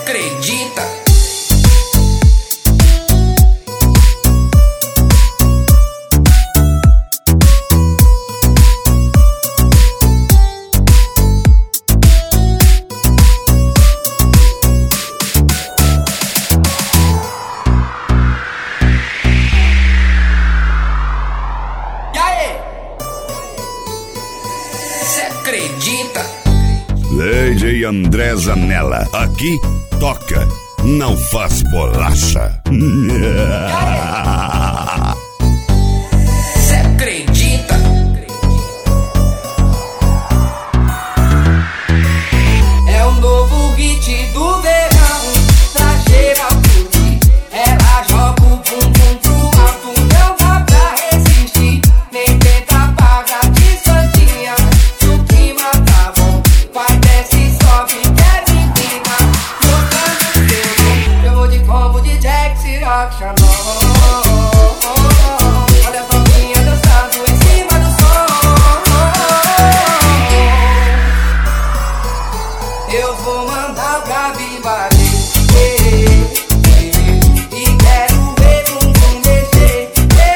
acredita? Cê acredita? DJ André Zanella, aqui toca, não faz bolacha. Cê acredita? É o novo hit do verão, pra geral curtir. Ela joga o bumbum pro alto, não dá pra resistir. Nem tenta apagar de santinha, se o clima tá bom. Vai, desce, sobe, quer empina, mostrando o seu dom. Eu vou de combo de Jack, Ciroc, Xandão. Olha a família dançando em cima do som. Eu vou mandar o grave bater. E quero ver bumbum mexer.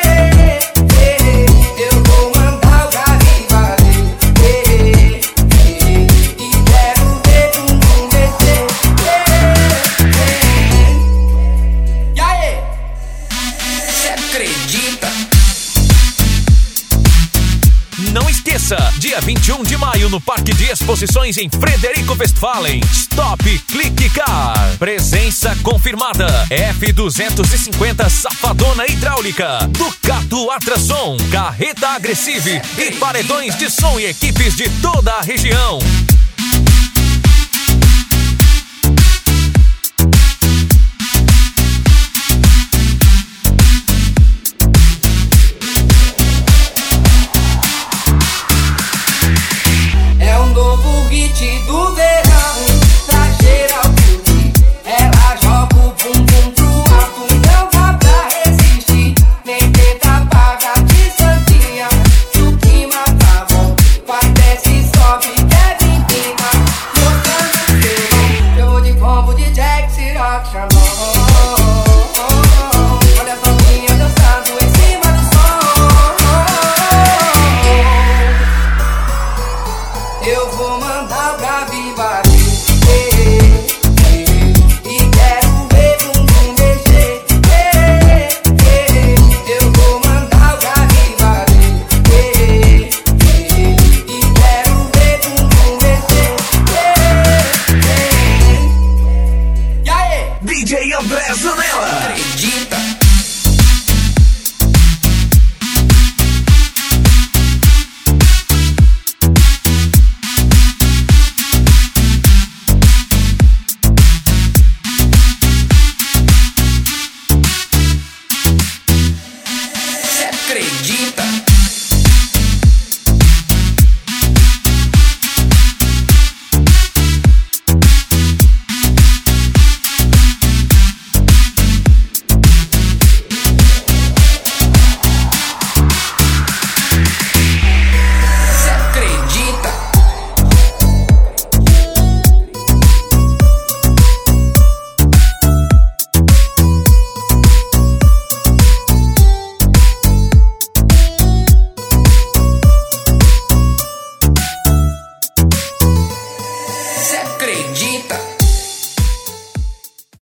Eu vou mandar o grave bater. E quero ver bumbum mexer. E aí? Cê acredita? Não esqueça, dia 21 de maio no Parque de Exposições em Frederico Westphalen. Stop Clique Car. Presença confirmada. F250 Safadona Hidráulica. Ducato Atrason. Carreta Agressive. E paredões de som e equipes de toda a região. É um novo hit do verão, pra geral curtir. Ela joga o bumbum pro alto, não dá pra resistir. Nem tenta apagar de santinha, se o clima tá bom. Vai, desce, sobe, quer empina, mostrando o seu dom. Eu vou de combo de Jack, Ciroc, Xandão. Olha a família dançando em cima do som. Eu vou mandar o grave bater. E quero ver bumbum mexer. Eu vou mandar o grave bater. E quero ver bumbum mexer. E aí? DJ André Zanella. Acredita? Cê acredita? Cê acredita? Cê acredita?